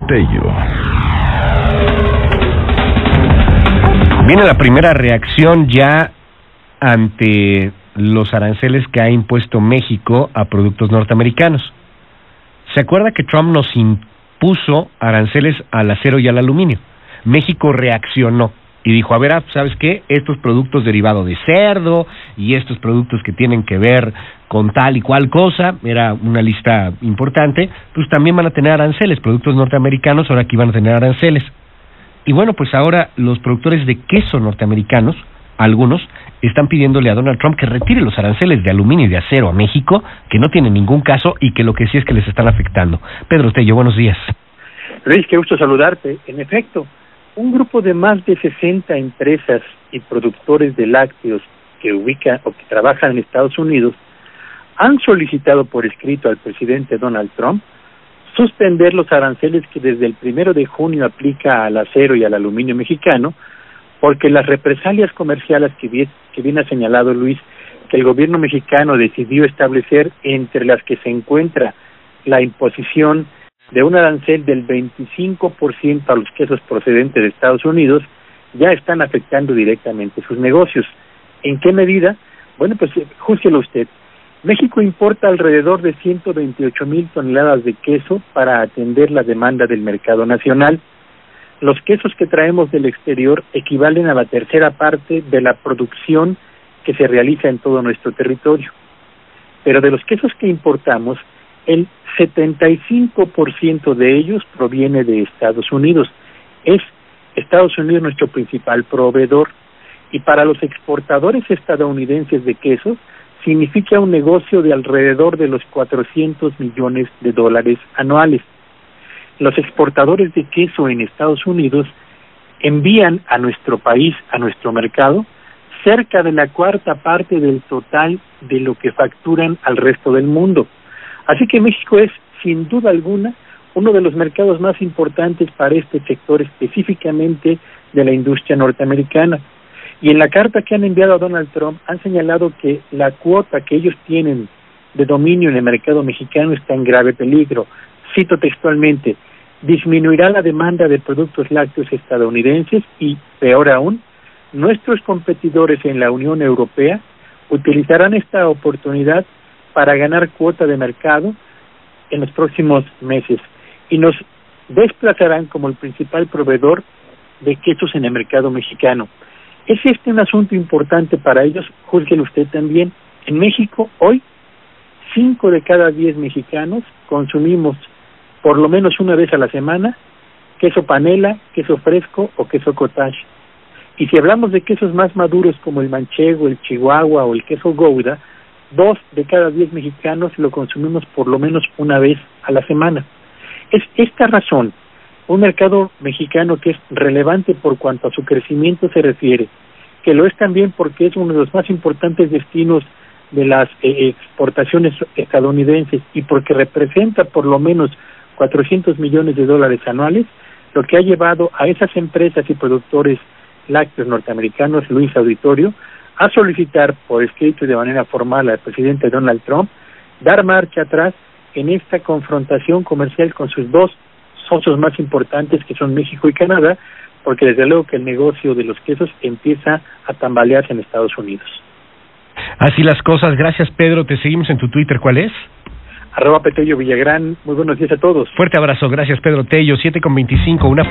Tello. Viene la primera reacción ya ante los aranceles que ha impuesto México a productos norteamericanos. ¿Se acuerda que Trump nos impuso aranceles al acero y al aluminio? México reaccionó y dijo, a ver, ¿sabes qué? Estos productos derivados de cerdo y estos productos que tienen que ver con tal y cual cosa, era una lista importante, pues también van a tener aranceles, productos norteamericanos ahora aquí van a tener aranceles. Y bueno, pues ahora los productores de queso norteamericanos, algunos, están pidiéndole a Donald Trump que retire los aranceles de aluminio y de acero a México, que no tienen ningún caso y que lo que sí es que les están afectando. Pedro Tello, buenos días. Luis, qué gusto saludarte. En efecto, un grupo de más de 60 empresas y productores de lácteos que ubican o que trabajan en Estados Unidos han solicitado por escrito al presidente Donald Trump suspender los aranceles que desde el 1 de junio aplica al acero y al aluminio mexicano, porque las represalias comerciales que bien ha señalado Luis, que el gobierno mexicano decidió establecer, entre las que se encuentra la imposición de un arancel del 25% a los quesos procedentes de Estados Unidos, ya están afectando directamente sus negocios. ¿En qué medida? Bueno, pues júzguelo usted. México importa alrededor de 128,000 toneladas de queso para atender la demanda del mercado nacional. Los quesos que traemos del exterior equivalen a la tercera parte de la producción que se realiza en todo nuestro territorio. Pero de los quesos que importamos, el 75% de ellos proviene de Estados Unidos. Es Estados Unidos nuestro principal proveedor. Y para los exportadores estadounidenses de quesos, significa un negocio de alrededor de los $400 millones anuales. Los exportadores de queso en Estados Unidos envían a nuestro país, a nuestro mercado, cerca de la cuarta parte del total de lo que facturan al resto del mundo. Así que México es, sin duda alguna, uno de los mercados más importantes para este sector, específicamente de la industria norteamericana. Y en la carta que han enviado a Donald Trump han señalado que la cuota que ellos tienen de dominio en el mercado mexicano está en grave peligro. Cito textualmente, disminuirá la demanda de productos lácteos estadounidenses y, peor aún, nuestros competidores en la Unión Europea utilizarán esta oportunidad para ganar cuota de mercado en los próximos meses y nos desplazarán como el principal proveedor de quesos en el mercado mexicano. ¿Es un asunto importante para ellos? Júzguelo usted también. En México, hoy, 5 de cada 10 mexicanos consumimos por lo menos una vez a la semana queso panela, queso fresco o queso cottage. Y si hablamos de quesos más maduros como el manchego, el chihuahua o el queso gouda, 2 de cada 10 mexicanos lo consumimos por lo menos una vez a la semana. Es esta razón, un mercado mexicano que es relevante por cuanto a su crecimiento se refiere, que lo es también porque es uno de los más importantes destinos de las exportaciones estadounidenses y porque representa por lo menos $400 millones anuales, lo que ha llevado a esas empresas y productores lácteos norteamericanos, Luis Auditorio, a solicitar por escrito y de manera formal al presidente Donald Trump dar marcha atrás en esta confrontación comercial con sus dos socios más importantes que son México y Canadá, porque desde luego que el negocio de los quesos empieza a tambalearse en Estados Unidos. Así las cosas. Gracias, Pedro. Te seguimos en tu Twitter. ¿Cuál es? @Petello Villagrán. Muy buenos días a todos. Fuerte abrazo. Gracias, Pedro Tello. 7:25.